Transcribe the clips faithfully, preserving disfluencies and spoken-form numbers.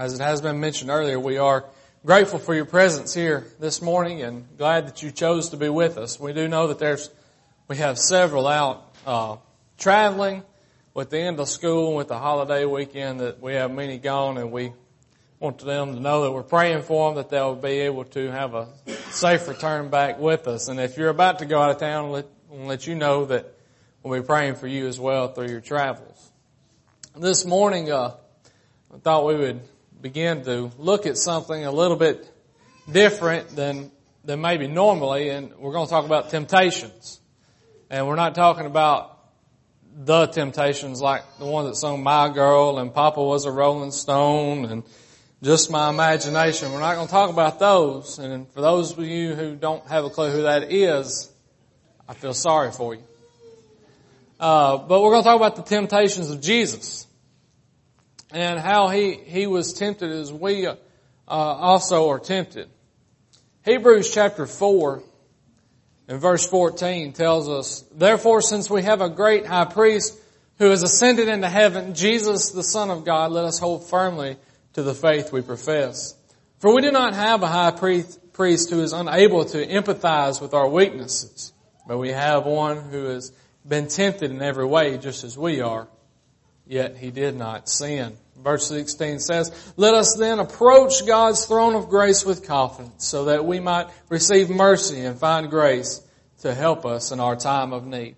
As it has been mentioned earlier, we are grateful for your presence here this morning and glad that you chose to be with us. We do know that there's, we have several out uh, traveling with the end of school and with the holiday weekend, that we have many gone, and we want them to know that we're praying for them, that they'll be able to have a safe return back with us. And if you're about to go out of town, let, we'll let you know that we'll be praying for you as well through your travels. This morning, uh, I thought we would begin to look at something a little bit different than than maybe normally, and we're going to talk about temptations. And we're not talking about the temptations like the one that sung My Girl and Papa Was a Rolling Stone and Just My Imagination. We're not going to talk about those. And for those of you who don't have a clue who that is, I feel sorry for you. Uh, but we're going to talk about the temptations of Jesus and how he, he was tempted as we uh, also are tempted. Hebrews chapter four and verse fourteen tells us, "Therefore, since we have a great high priest who has ascended into heaven, Jesus the Son of God, let us hold firmly to the faith we profess. For we do not have a high priest who is unable to empathize with our weaknesses, but we have one who has been tempted in every way just as we are, yet he did not sin." Verse sixteen says, "Let us then approach God's throne of grace with confidence, so that we might receive mercy and find grace to help us in our time of need."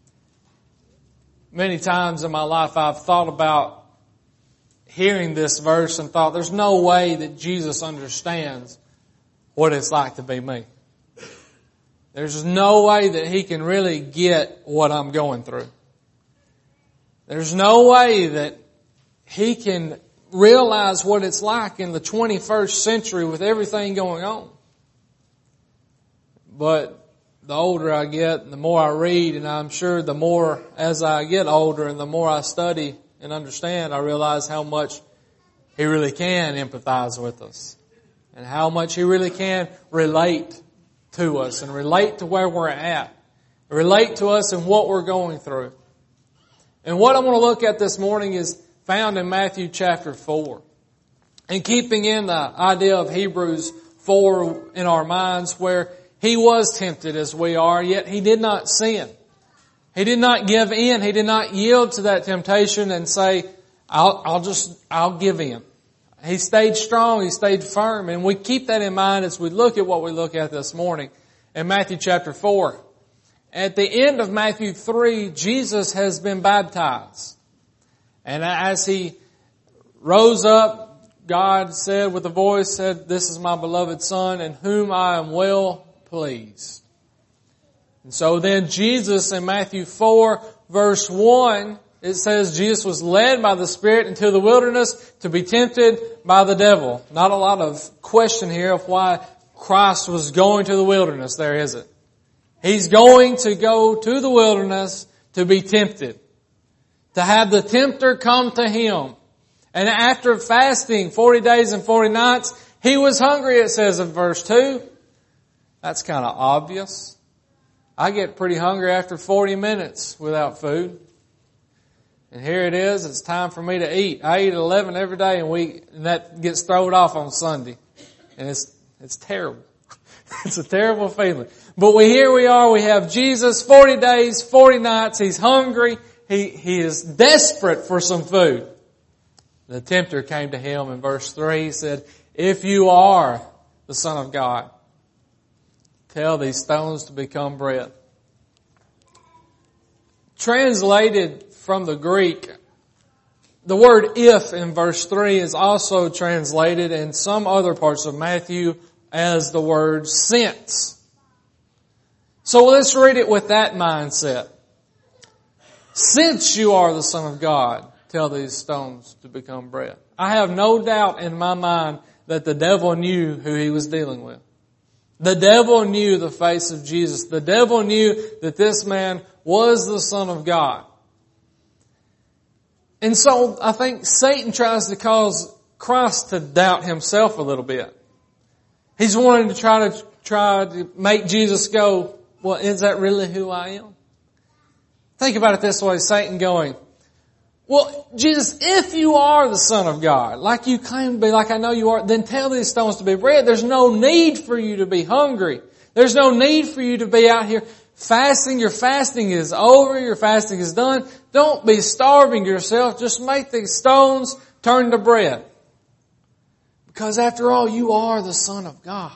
Many times in my life I've thought about hearing this verse and thought, there's no way that Jesus understands what it's like to be me. There's no way that he can really get what I'm going through. There's no way that he can realize what it's like in the twenty-first century with everything going on. But the older I get, the more I read, and I'm sure the more as I get older and the more I study and understand, I realize how much he really can empathize with us and how much he really can relate to us and relate to where we're at, relate to us and what we're going through. And what I want to look at this morning is found in Matthew chapter four. And keeping in the idea of Hebrews four in our minds, where he was tempted as we are, yet he did not sin. He did not give in. He did not yield to that temptation and say, I'll, I'll just, I'll give in. He stayed strong. He stayed firm. And we keep that in mind as we look at what we look at this morning in Matthew chapter four. At the end of Matthew three, Jesus has been baptized. And as he rose up, God said with a voice, said, "This is my beloved Son in whom I am well pleased." And so then Jesus in Matthew four verse one, it says Jesus was led by the Spirit into the wilderness to be tempted by the devil. Not a lot of question here of why Christ was going to the wilderness there, is it? He's going to go to the wilderness to be tempted, to have the tempter come to him. And after fasting forty days and forty nights, he was hungry, it says in verse two. That's kind of obvious. I get pretty hungry after forty minutes without food. And here it is, it's time for me to eat. I eat at eleven every day, and we and that gets thrown off on Sunday. And it's it's terrible. It's a terrible feeling. But we here we are, we have Jesus, forty days, forty nights, he's hungry, he he is desperate for some food. The tempter came to him in verse three, he said, "If you are the Son of God, tell these stones to become bread." Translated from the Greek, the word "if" in verse three is also translated in some other parts of Matthew as the word "since." So let's read it with that mindset. Since you are the Son of God, tell these stones to become bread. I have no doubt in my mind that the devil knew who he was dealing with. The devil knew the face of Jesus. The devil knew that this man was the Son of God. And so I think Satan tries to cause Christ to doubt himself a little bit. He's wanting to try to try to make Jesus go, well, is that really who I am? Think about it this way, Satan going, Well, Jesus, if you are the Son of God, like you claim to be, like I know you are, then tell these stones to be bread. There's no need for you to be hungry. There's no need for you to be out here fasting. Your fasting is over. Your fasting is done. Don't be starving yourself. Just make these stones turn to bread. Because after all, you are the Son of God.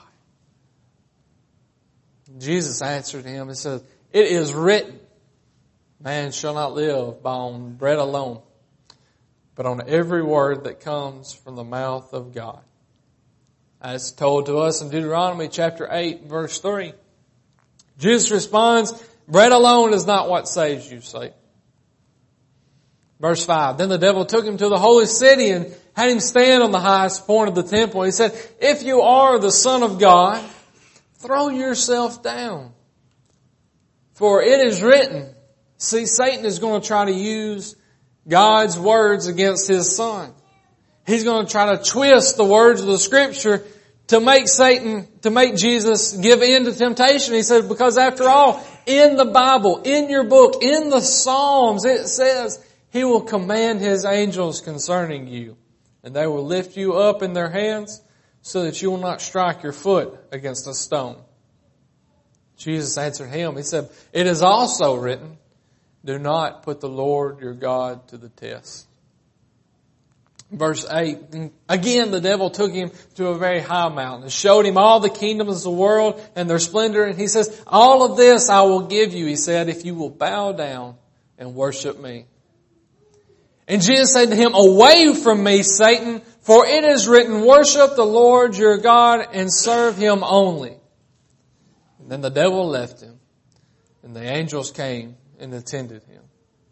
Jesus answered him and said, it is written, man shall not live by on bread alone, but on every word that comes from the mouth of God. As told to us in Deuteronomy chapter eight, verse three. Jesus responds, bread alone is not what saves you, Satan. Verse five, then the devil took him to the holy city and had him stand on the highest point of the temple. He said, if you are the Son of God, throw yourself down. For it is written. See, Satan is going to try to use God's words against His Son. He's going to try to twist the words of the Scripture to make Satan, to make Jesus give in to temptation. He said, because after all, in the Bible, in your book, in the Psalms, it says, He will command His angels concerning you, and they will lift you up in their hands so that you will not strike your foot against a stone. Jesus answered him. He said, it is also written, do not put the Lord your God to the test. Verse eight, again the devil took him to a very high mountain and showed him all the kingdoms of the world and their splendor. And he says, all of this I will give you, he said, if you will bow down and worship me. And Jesus said to him, away from me, Satan, for it is written, worship the Lord your God and serve Him only. And then the devil left him, and the angels came and attended him.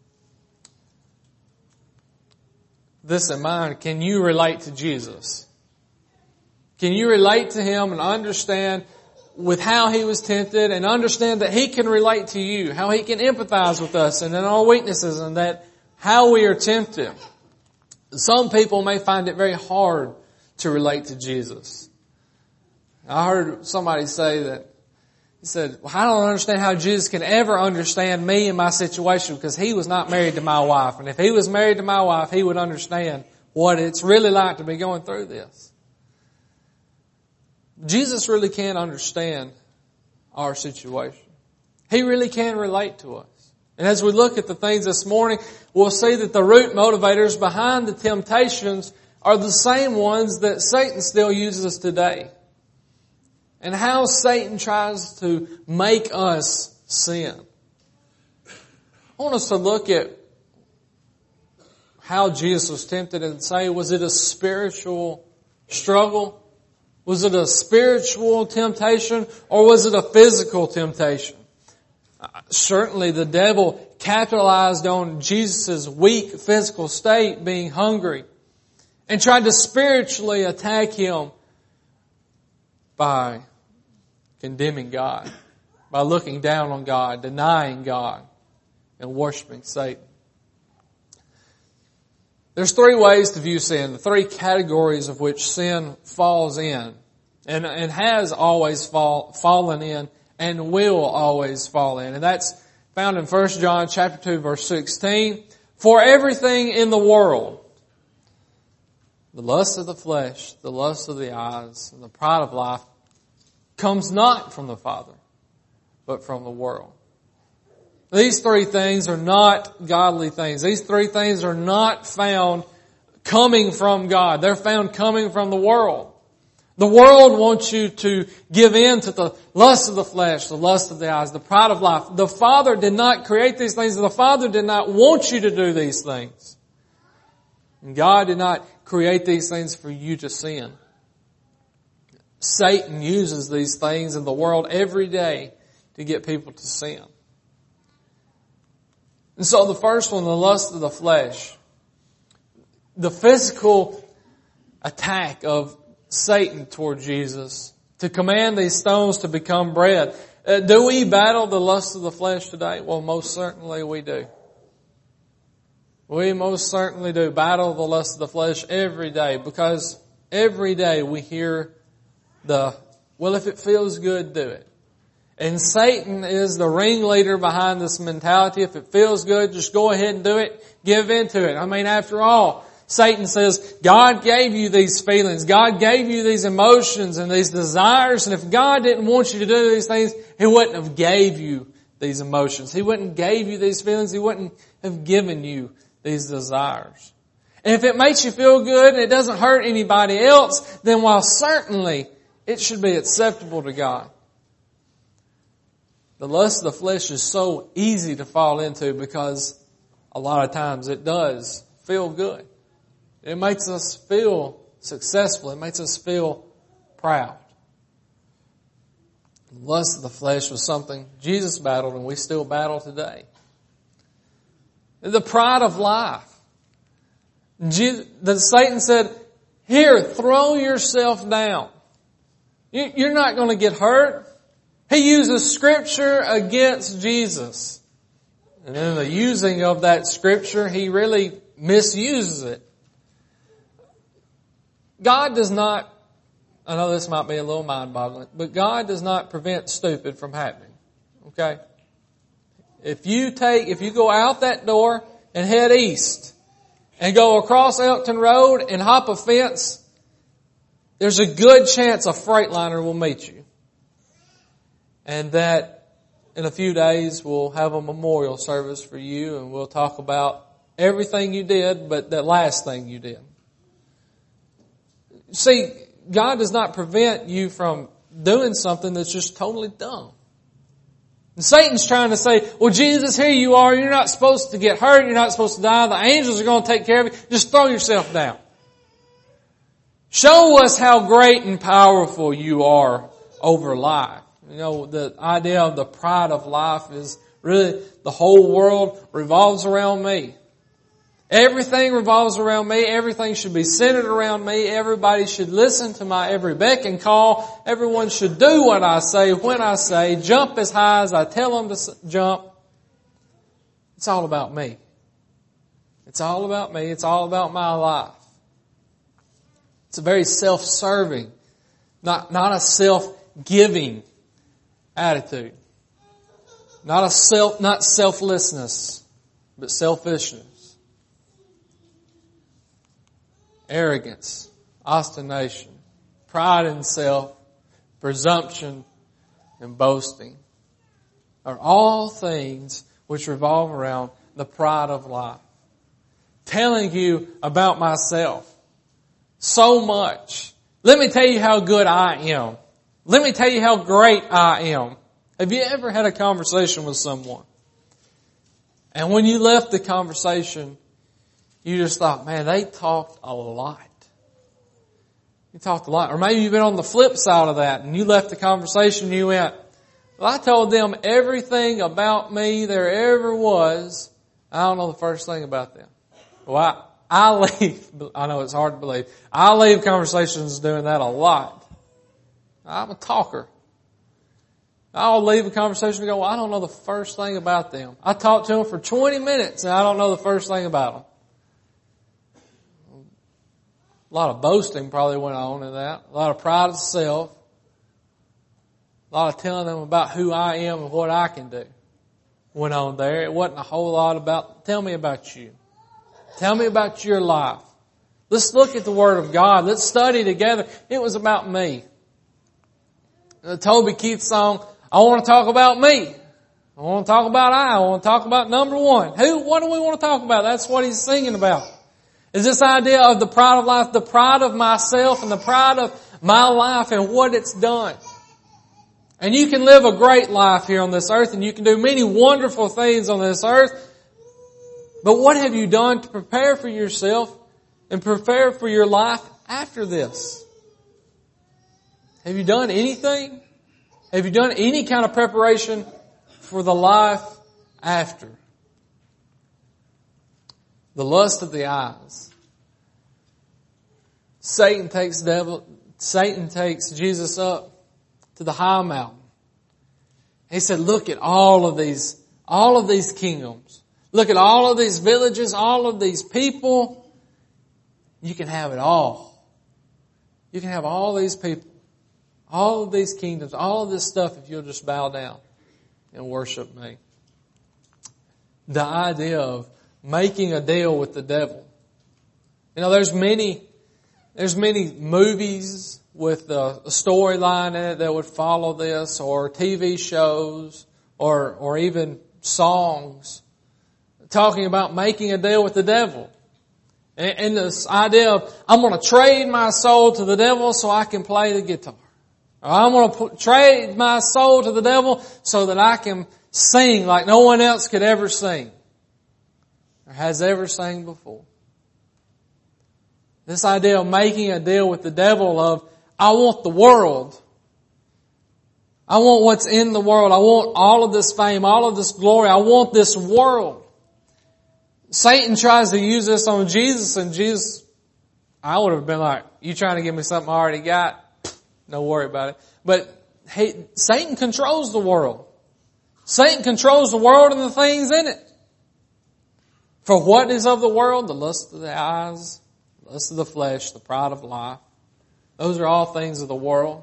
This in mind, can you relate to Jesus? Can you relate to Him and understand with how He was tempted and understand that He can relate to you, how He can empathize with us and in our weaknesses and that how we are tempted? Some people may find it very hard to relate to Jesus. I heard somebody say that, he said, well, I don't understand how Jesus can ever understand me and my situation because He was not married to my wife. And if He was married to my wife, He would understand what it's really like to be going through this. Jesus really can understand our situation. He really can relate to us. And as we look at the things this morning, we'll see that the root motivators behind the temptations are the same ones that Satan still uses today. And how Satan tries to make us sin. I want us to look at how Jesus was tempted and say, was it a spiritual struggle? Was it a spiritual temptation or was it a physical temptation? Certainly the devil capitalized on Jesus' weak physical state, being hungry, and tried to spiritually attack Him by condemning God, by looking down on God, denying God, and worshiping Satan. There's three ways to view sin, the three categories of which sin falls in, and, and has always fall, fallen in, and will always fall in. And that's found in First John chapter two, verse sixteen. For everything in the world, the lust of the flesh, the lust of the eyes, and the pride of life, comes not from the Father, but from the world. These three things are not godly things. These three things are not found coming from God. They're found coming from the world. The world wants you to give in to the lust of the flesh, the lust of the eyes, the pride of life. The Father did not create these things. The Father did not want you to do these things. And God did not create these things for you to sin. Satan uses these things in the world every day to get people to sin. And so the first one, the lust of the flesh, the physical attack of Satan toward Jesus to command these stones to become bread. Uh, do we battle the lust of the flesh today? Well, most certainly we do. We most certainly do battle the lust of the flesh every day because every day we hear the, well, if it feels good, do it. And Satan is the ringleader behind this mentality. If it feels good, just go ahead and do it. Give into it. I mean, after all, Satan says, God gave you these feelings. God gave you these emotions and these desires. And if God didn't want you to do these things, He wouldn't have gave you these emotions. He wouldn't have gave you these feelings. He wouldn't have given you these desires. And if it makes you feel good and it doesn't hurt anybody else, then while certainly it should be acceptable to God. The lust of the flesh is so easy to fall into because a lot of times it does feel good. It makes us feel successful. It makes us feel proud. The lust of the flesh was something Jesus battled and we still battle today. The pride of life. Jesus, the Satan said, here, throw yourself down. You, you're not going to get hurt. He uses Scripture against Jesus. And in the using of that Scripture, he really misuses it. God does not, I know this might be a little mind-boggling, but God does not prevent stupid from happening. Okay? If you take, if you go out that door and head east and go across Elkton Road and hop a fence, there's a good chance a Freightliner will meet you. And that in a few days we'll have a memorial service for you and we'll talk about everything you did, but that last thing you did. See, God does not prevent you from doing something that's just totally dumb. And Satan's trying to say, well, Jesus, here you are. You're not supposed to get hurt. You're not supposed to die. The angels are going to take care of you. Just throw yourself down. Show us how great and powerful you are over life. You know, the idea of the pride of life is really the whole world revolves around me. Everything revolves around me. Everything should be centered around me. Everybody should listen to my every beck and call. Everyone should do what I say, when I say, jump as high as I tell them to jump. It's all about me. It's all about me. It's all about my life. It's a very self-serving, not, not a self-giving attitude. Not a self, not selflessness, but selfishness. Arrogance, obstination, pride in self, presumption, and boasting are all things which revolve around the pride of life. Telling you about myself so much. Let me tell you how good I am. Let me tell you how great I am. Have you ever had a conversation with someone? And when you left the conversation, you just thought, man, they talked a lot. You talked a lot. Or maybe you've been on the flip side of that and you left the conversation and you went, well, I told them everything about me there ever was. I don't know the first thing about them. Well, I, I leave, I know it's hard to believe. I leave conversations doing that a lot. I'm a talker. I'll leave a conversation and go, well, I don't know the first thing about them. I talked to them for twenty minutes and I don't know the first thing about them. A lot of boasting probably went on in that. A lot of pride of self. A lot of telling them about who I am and what I can do went on there. It wasn't a whole lot about, tell me about you. Tell me about your life. Let's look at the Word of God. Let's study together. It was about me. The Toby Keith song, I want to talk about me. I want to talk about I. I want to talk about number one. Who, what do we want to talk about? That's what he's singing about. Is this idea of the pride of life, the pride of myself and the pride of my life and what it's done. And you can live a great life here on this earth and you can do many wonderful things on this earth. But what have you done to prepare for yourself and prepare for your life after this? Have you done anything? Have you done any kind of preparation for the life after? The lust of the eyes. Satan takes devil, Satan takes Jesus up to the high mountain. He said, look at all of these, all of these kingdoms. Look at all of these villages, all of these people. You can have it all. You can have all these people. All of these kingdoms, all of this stuff, if you'll just bow down and worship me. The idea of making a deal with the devil. You know, there's many, there's many movies with a storyline in it that would follow this, or T V shows, or, or even songs talking about making a deal with the devil. And, and this idea of, I'm going to trade my soul to the devil so I can play the guitar. Or I'm going to put, trade my soul to the devil so that I can sing like no one else could ever sing or has ever sang before. This idea of making a deal with the devil of, I want the world. I want what's in the world. I want all of this fame, all of this glory. I want this world. Satan tries to use this on Jesus, and Jesus, I would have been like, you trying to give me something I already got? No worry about it. But he, Satan controls the world. Satan controls the world and the things in it. For what is of the world? The lust of the eyes, the lust of the flesh, the pride of life. Those are all things of the world.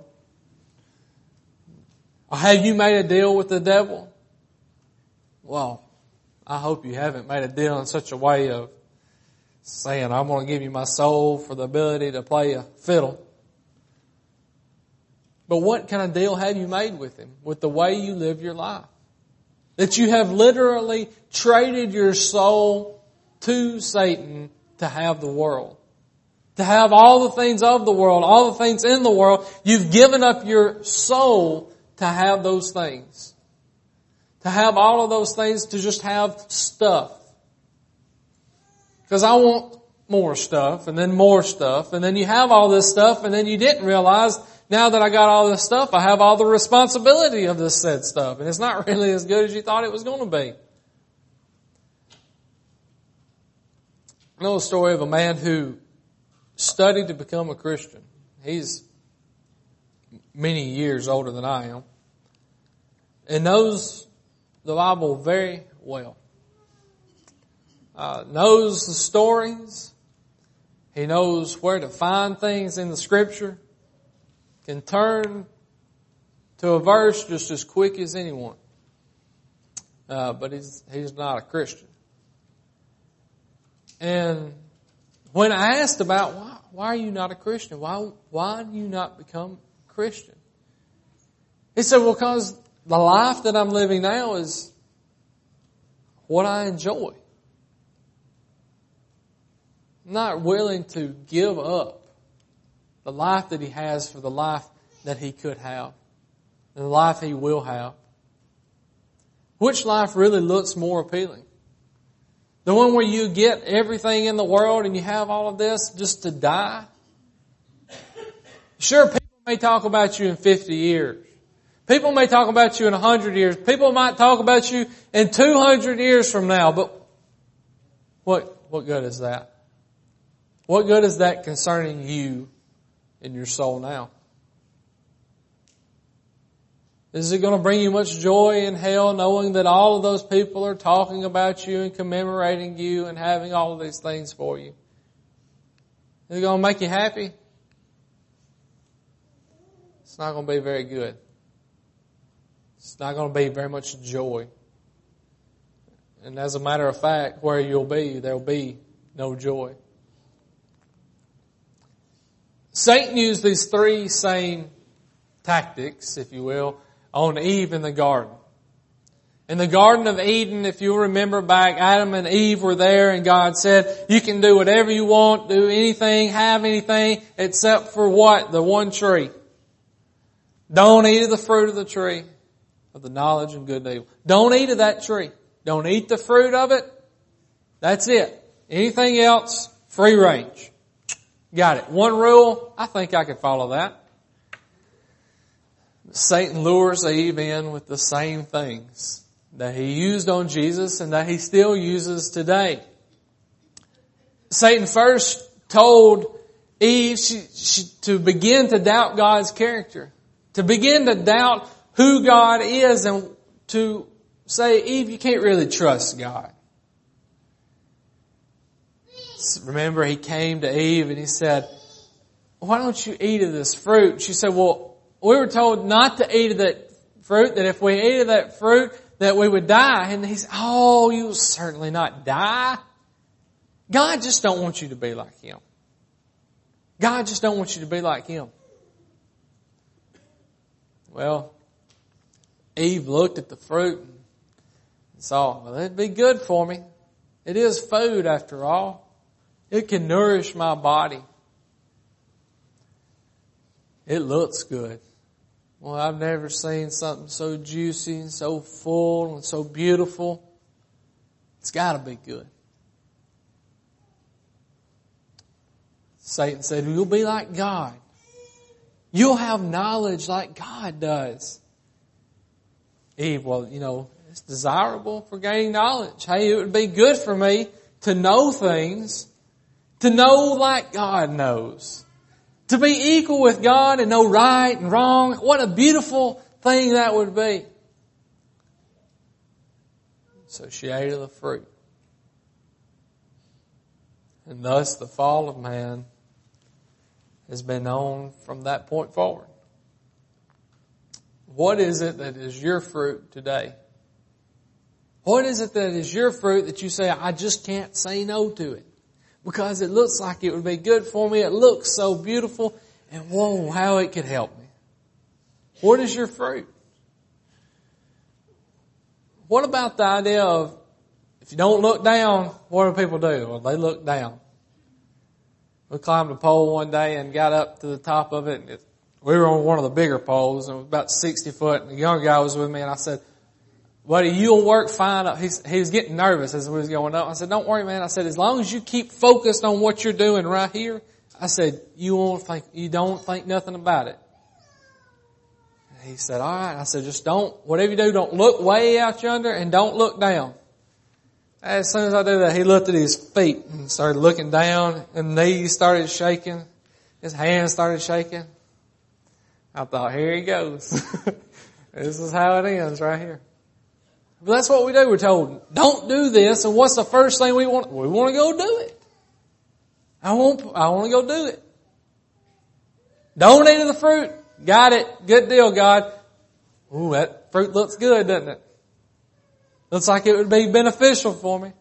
Or have you made a deal with the devil? Well, I hope you haven't made a deal in such a way of saying, I'm going to give you my soul for the ability to play a fiddle. But what kind of deal have you made with him? With the way you live your life? That you have literally traded your soul to Satan to have the world. To have all the things of the world, all the things in the world. You've given up your soul to have those things. To have all of those things, to just have stuff. Because I want more stuff, and then more stuff, and then you have all this stuff, and then you didn't realize, now that I got all this stuff, I have all the responsibility of this said stuff. And it's not really as good as you thought it was going to be. I know a story of a man who studied to become a Christian. He's many years older than I am. And knows the Bible very well. Uh, knows the stories. He knows where to find things in the Scripture. Can turn to a verse just as quick as anyone. Uh, but he's, he's not a Christian. And when I asked about why, why are you not a Christian? Why, why do you not become a Christian? He said, well, because the life that I'm living now is what I enjoy. I'm not willing to give up the life that he has for the life that he could have. And the life he will have. Which life really looks more appealing? The one where you get everything in the world and you have all of this just to die? Sure, people may talk about you in fifty years. People may talk about you in one hundred years. People might talk about you in two hundred years from now. But what, what good is that? What good is that concerning you in your soul now? Is it going to bring you much joy in hell knowing that all of those people are talking about you and commemorating you and having all of these things for you? Is it going to make you happy? It's not going to be very good. It's not going to be very much joy. And as a matter of fact, where you'll be, there'll be no joy. Satan used these three same tactics, if you will, on Eve in the garden. In the Garden of Eden, if you remember back, Adam and Eve were there and God said, you can do whatever you want, do anything, have anything, except for what? The one tree. Don't eat of the fruit of the tree of the knowledge of good and evil. Don't eat of that tree. Don't eat the fruit of it. That's it. Anything else, free range. Got it. One rule, I think I could follow that. Satan lures Eve in with the same things that he used on Jesus and that he still uses today. Satan first told Eve she, she, to begin to doubt God's character, to begin to doubt who God is, and to say, Eve, you can't really trust God. Remember, he came to Eve and he said, why don't you eat of this fruit? She said, well, we were told not to eat of that fruit, that if we ate of that fruit, that we would die. And he said, oh, you will certainly not die. God just don't want you to be like Him. God just don't want you to be like Him. Well, Eve looked at the fruit and saw, well, it'd be good for me. It is food after all. It can nourish my body. It looks good. Well, I've never seen something so juicy and so full and so beautiful. It's got to be good. Satan said, you'll be like God. You'll have knowledge like God does. Eve, well, you know, it's desirable for gaining knowledge. Hey, it would be good for me to know things, to know like God knows. To be equal with God and know right and wrong. What a beautiful thing that would be. So she ate of the fruit. And thus the fall of man has been known from that point forward. What is it that is your fruit today? What is it that is your fruit that you say, I just can't say no to it? Because it looks like it would be good for me. It looks so beautiful. And whoa, how it could help me. What is your fruit? What about the idea of, if you don't look down, what do people do? Well, they look down. We climbed a pole one day and got up to the top of it. And it, we were on one of the bigger poles, and it was about sixty foot. And the younger guy was with me, and I said, buddy, you'll work fine up. He's, he was getting nervous as we was going up. I said, don't worry, man. I said, as long as you keep focused on what you're doing right here, I said, you won't think, you don't think nothing about it. And he said, all right. I said, just don't, whatever you do, don't look way out yonder and don't look down. As soon as I did that, he looked at his feet and started looking down, and knees started shaking. His hands started shaking. I thought, here he goes. This is how it ends right here. But that's what we do. We're told, don't do this. And what's the first thing we want? We want to go do it. I want, I want to go do it. Don't eat of the fruit. Got it. Good deal, God. Ooh, that fruit looks good, doesn't it? Looks like it would be beneficial for me.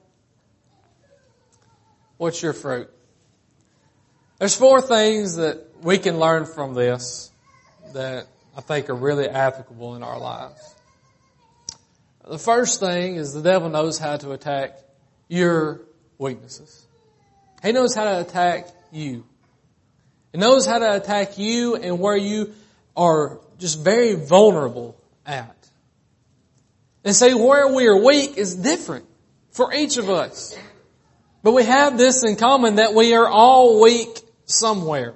What's your fruit? There's four things that we can learn from this that I think are really applicable in our lives. The first thing is the devil knows how to attack your weaknesses. He knows how to attack you. He knows how to attack you and where you are just very vulnerable at. And see, where we are weak is different for each of us. But we have this in common, that we are all weak somewhere.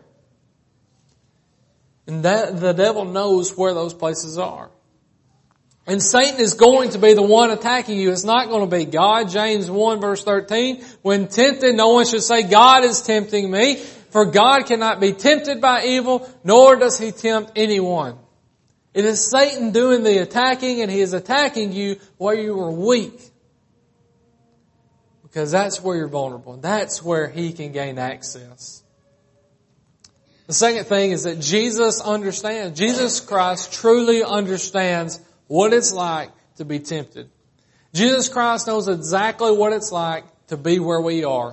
And that the devil knows where those places are. And Satan is going to be the one attacking you. It's not going to be God. James one verse thirteen. When tempted, no one should say, God is tempting me. For God cannot be tempted by evil, nor does He tempt anyone. It is Satan doing the attacking, and he is attacking you where you are weak. Because that's where you're vulnerable. That's where he can gain access. The second thing is that Jesus understands. Jesus Christ truly understands what it's like to be tempted. Jesus Christ knows exactly what it's like to be where we are.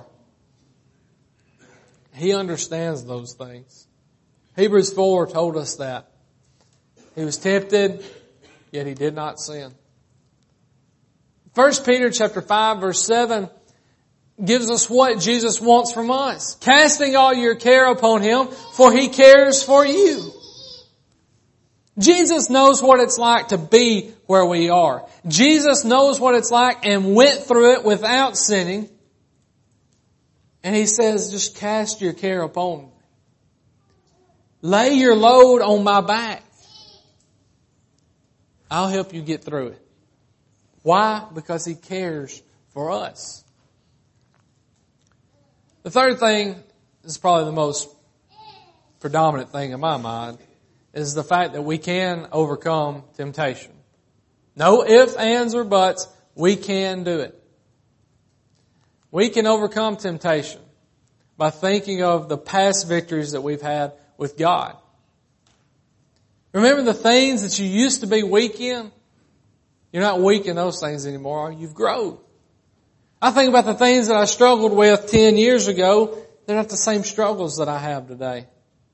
He understands those things. Hebrews four told us that. He was tempted, yet he did not sin. First Peter chapter five verse seven gives us what Jesus wants from us. Casting all your care upon Him, for He cares for you. Jesus knows what it's like to be where we are. Jesus knows what it's like and went through it without sinning. And He says, just cast your care upon me. Lay your load on my back. I'll help you get through it. Why? Because He cares for us. The third thing is probably the most predominant thing in my mind, is the fact that we can overcome temptation. No ifs, ands, or buts. We can do it. We can overcome temptation by thinking of the past victories that we've had with God. Remember the things that you used to be weak in? You're not weak in those things anymore. You've grown. I think about the things that I struggled with ten years ago. They're not the same struggles that I have today.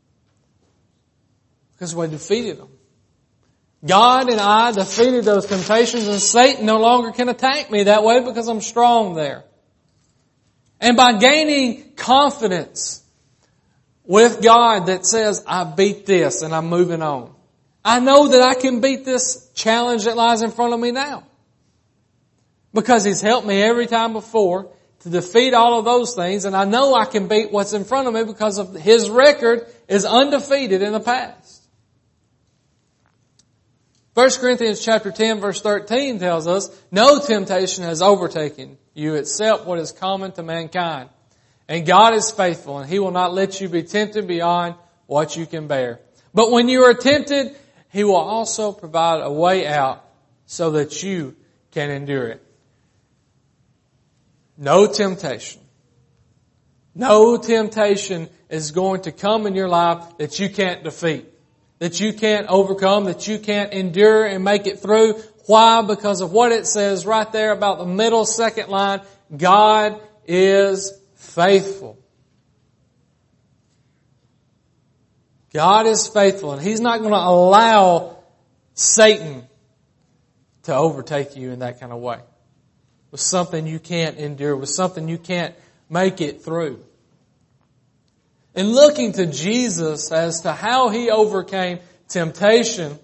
Because we defeated them. God and I defeated those temptations, and Satan no longer can attack me that way because I'm strong there. And by gaining confidence with God that says, I beat this and I'm moving on, I know that I can beat this challenge that lies in front of me now. Because He's helped me every time before to defeat all of those things, and I know I can beat what's in front of me because of His record is undefeated in the past. First Corinthians chapter ten verse thirteen tells us, no temptation has overtaken you except what is common to mankind. And God is faithful, and He will not let you be tempted beyond what you can bear. But when you are tempted, He will also provide a way out so that you can endure it. No temptation. No temptation is going to come in your life that you can't defeat, that you can't overcome, that you can't endure and make it through. Why? Because of what it says right there about the middle second line. God is faithful. God is faithful, and He's not going to allow Satan to overtake you in that kind of way. With something you can't endure, with something you can't make it through. And looking to Jesus as to how He overcame temptation,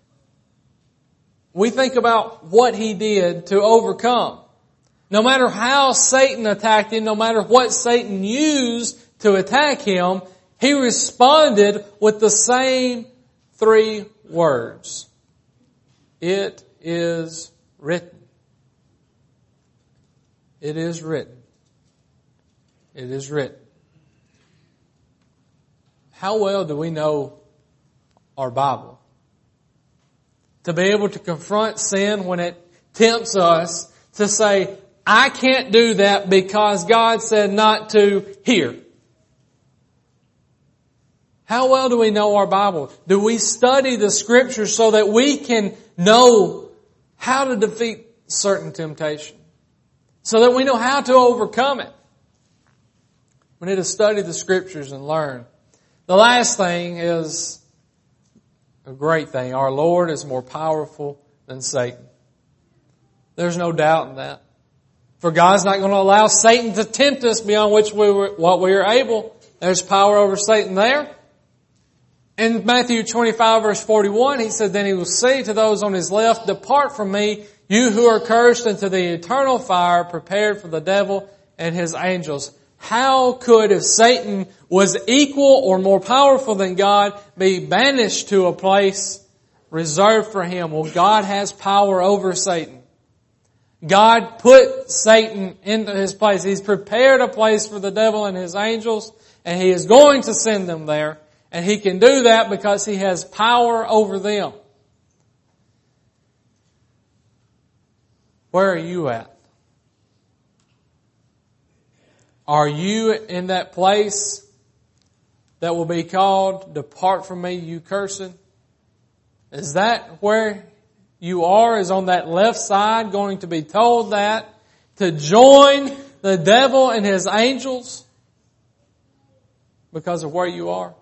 we think about what He did to overcome. No matter how Satan attacked Him, no matter what Satan used to attack Him, He responded with the same three words. It is written. It is written. It is written. How well do we know our Bible? To be able to confront sin when it tempts us to say, I can't do that because God said not to here. How well do we know our Bible? Do we study the Scriptures so that we can know how to defeat certain temptation? So that we know how to overcome it? We need to study the Scriptures and learn. The last thing is a great thing. Our Lord is more powerful than Satan. There's no doubt in that. For God's not going to allow Satan to tempt us beyond which we were, what we are able. There's power over Satan there. In Matthew twenty-five verse forty-one, He said, then He will say to those on His left, depart from me, you who are cursed, into the eternal fire prepared for the devil and his angels. How could, if Satan was equal or more powerful than God, be banished to a place reserved for him? Well, God has power over Satan. God put Satan into his place. He's prepared a place for the devil and his angels, and He is going to send them there. And He can do that because He has power over them. Where are you at? Are you in that place that will be called, depart from me, you cursed? Is that where you are? Is on that left side going to be told that? To join the devil and his angels? Because of where you are?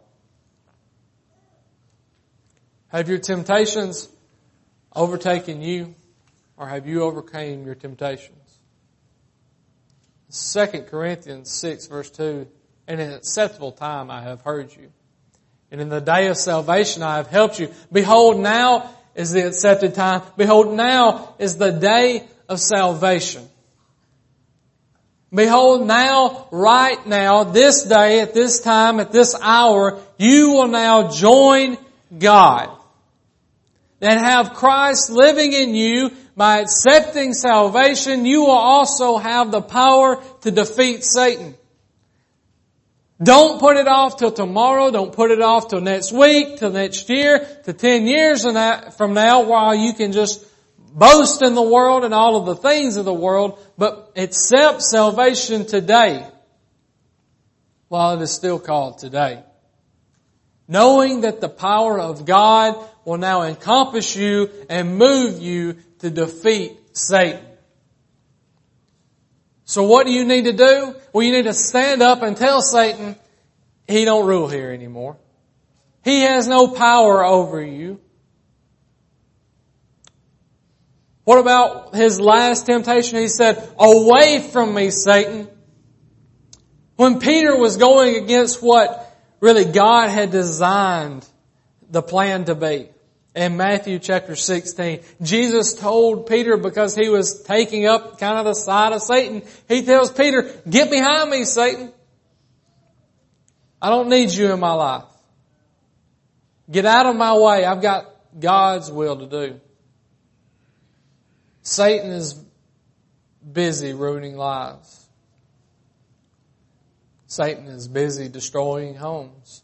Have your temptations overtaken you? Or have you overcame your temptations? Second Corinthians six verse two, in an acceptable time I have heard you, and in the day of salvation I have helped you. Behold, now is the accepted time. Behold, now is the day of salvation. Behold, now, right now, this day, at this time, at this hour, you will now join God. And have Christ living in you. By accepting salvation, you will also have the power to defeat Satan. Don't put it off till tomorrow. Don't put it off till next week, till next year, to ten years from now, while you can just boast in the world and all of the things of the world. But accept salvation today, while it is still called today. knowing that the power of God will now encompass you and move you to defeat Satan. So what do you need to do? Well, you need to stand up and tell Satan, he don't rule here anymore. He has no power over you. What about his last temptation? He said, away from me, Satan. When Peter was going against what really God had designed the plan to be. In Matthew chapter sixteen, Jesus told Peter, because he was taking up kind of the side of Satan, he tells Peter, get behind me, Satan. I don't need you in my life. Get out of my way. I've got God's will to do. Satan is busy ruining lives. Satan is busy destroying homes.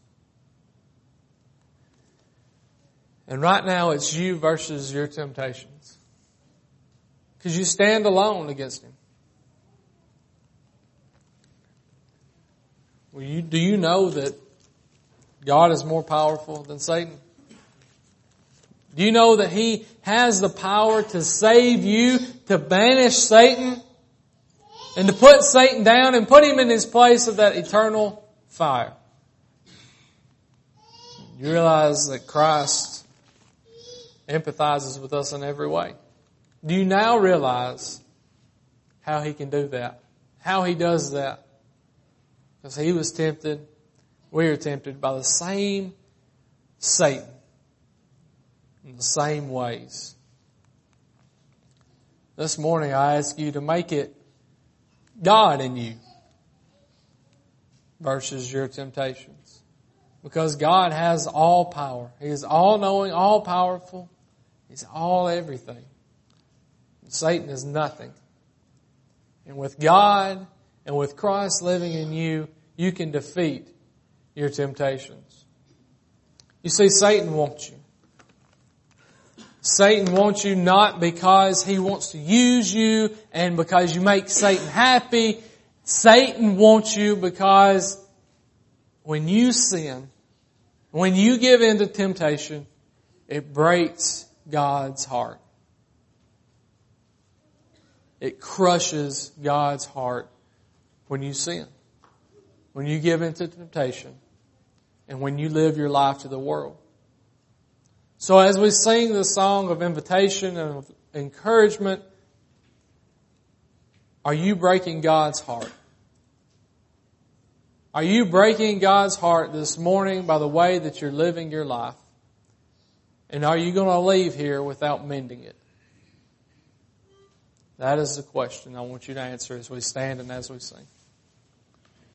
And right now it's you versus your temptations. Because you stand alone against him. Well, you, do you know that God is more powerful than Satan? Do you know that He has the power to save you, to banish Satan, and to put Satan down and put him in his place of that eternal fire? You realize that Christ empathizes with us in every way. Do you now realize how He can do that? How He does that? Because He was tempted, we are tempted by the same Satan in the same ways. This morning I ask you to make it God in you versus your temptations. Because God has all power. He is all-knowing, all-powerful. He's all everything. Satan is nothing. And with God and with Christ living in you, you can defeat your temptations. You see, Satan wants you. Satan wants you not because he wants to use you and because you make Satan happy. Satan wants you because when you sin, when you give in to temptation, it breaks God's heart. It crushes God's heart when you sin. When you give in to temptation and when you live your life to the world. So as we sing the song of invitation and of encouragement, are you breaking God's heart? Are you breaking God's heart this morning by the way that you're living your life? And are you going to leave here without mending it? That is the question I want you to answer as we stand and as we sing.